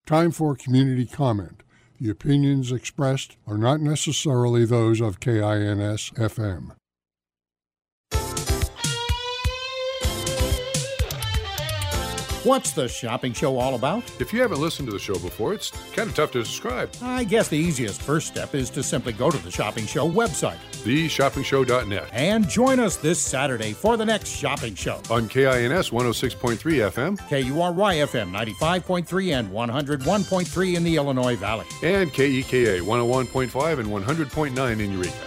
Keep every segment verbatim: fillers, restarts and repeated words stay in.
Time for community comment. The opinions expressed are not necessarily those of K I N S F M. What's the shopping show all about? If you haven't listened to the show before, it's kind of tough to describe. I guess the easiest first step is to simply go to the Shopping Show website, the shopping show dot net, and join us this Saturday for the next shopping show. On K I N S one oh six point three F M, K U R Y F M ninety-five point three and one oh one point three in the Illinois Valley, and K E K A one oh one point five and one hundred point nine in Eureka.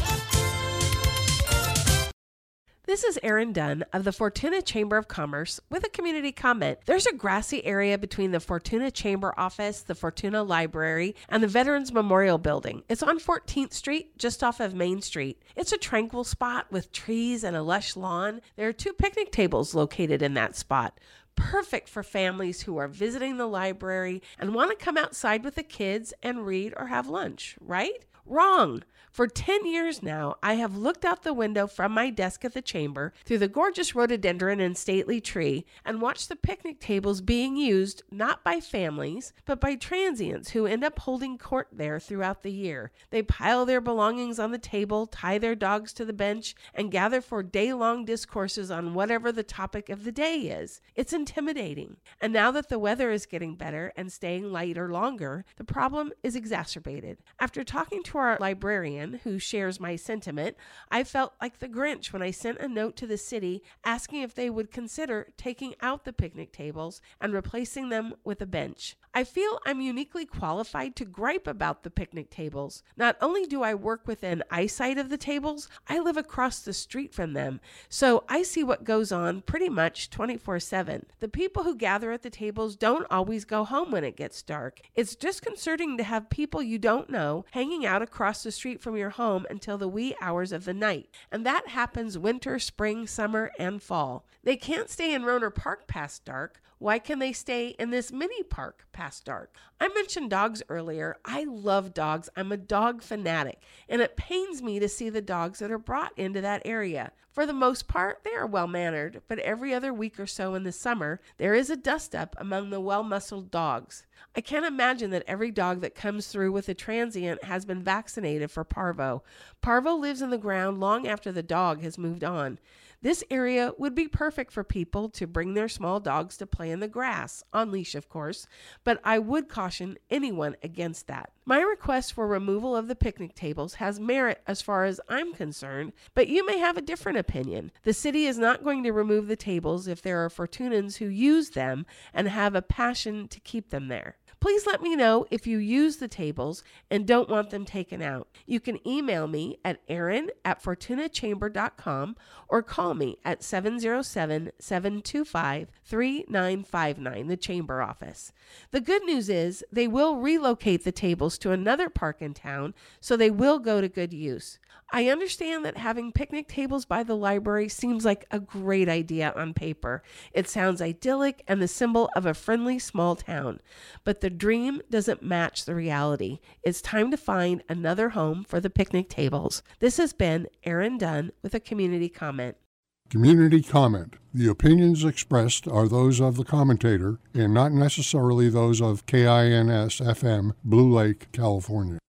This is Erin Dunn of the Fortuna Chamber of Commerce with a community comment. There's a grassy area between the Fortuna Chamber office, the Fortuna Library, and the Veterans Memorial Building. It's on fourteenth Street, just off of Main Street. It's a tranquil spot with trees and a lush lawn. There are two picnic tables located in that spot. Perfect for families who are visiting the library and want to come outside with the kids and read or have lunch, right? Wrong. For ten years now, I have looked out the window from my desk at the chamber through the gorgeous rhododendron and stately tree and watched the picnic tables being used not by families, but by transients who end up holding court there throughout the year. They pile their belongings on the table, tie their dogs to the bench, and gather for day-long discourses on whatever the topic of the day is. It's intimidating. And now that the weather is getting better and staying lighter longer, the problem is exacerbated. After talking to our librarian, who shares my sentiment, I felt like the Grinch when I sent a note to the city asking if they would consider taking out the picnic tables and replacing them with a bench. I feel I'm uniquely qualified to gripe about the picnic tables. Not only do I work within eyesight of the tables, I live across the street from them, so I see what goes on pretty much twenty-four seven. The people who gather at the tables don't always go home when it gets dark. It's disconcerting to have people you don't know hanging out across the street from your home until the wee hours of the night, and that happens winter, spring, summer, and fall. They can't stay in Roner Park past dark. Why can they stay in this mini park past dark? I mentioned dogs earlier. I love dogs. I'm a dog fanatic, and it pains me to see the dogs that are brought into that area. For the most part, they are well-mannered, but every other week or so in the summer, there is a dust-up among the well-muscled dogs. I can't imagine that every dog that comes through with a transient has been vaccinated for parvo. Parvo lives in the ground long after the dog has moved on. This area would be perfect for people to bring their small dogs to play in the grass, on leash of course, but I would caution anyone against that. My request for removal of the picnic tables has merit as far as I'm concerned, but you may have a different opinion. The city is not going to remove the tables if there are Fortunans who use them and have a passion to keep them there. Please let me know if you use the tables and don't want them taken out. You can email me at erin at fortuna chamber dot com or call me at seven oh seven, seven two five, three nine five nine, the chamber office. The good news is they will relocate the tables to another park in town, so they will go to good use. I understand that having picnic tables by the library seems like a great idea on paper. It sounds idyllic and the symbol of a friendly small town. But the dream doesn't match the reality. It's time to find another home for the picnic tables. This has been Erin Dunn with a community comment. Community comment. The opinions expressed are those of the commentator and not necessarily those of K I N S F M, Blue Lake, California.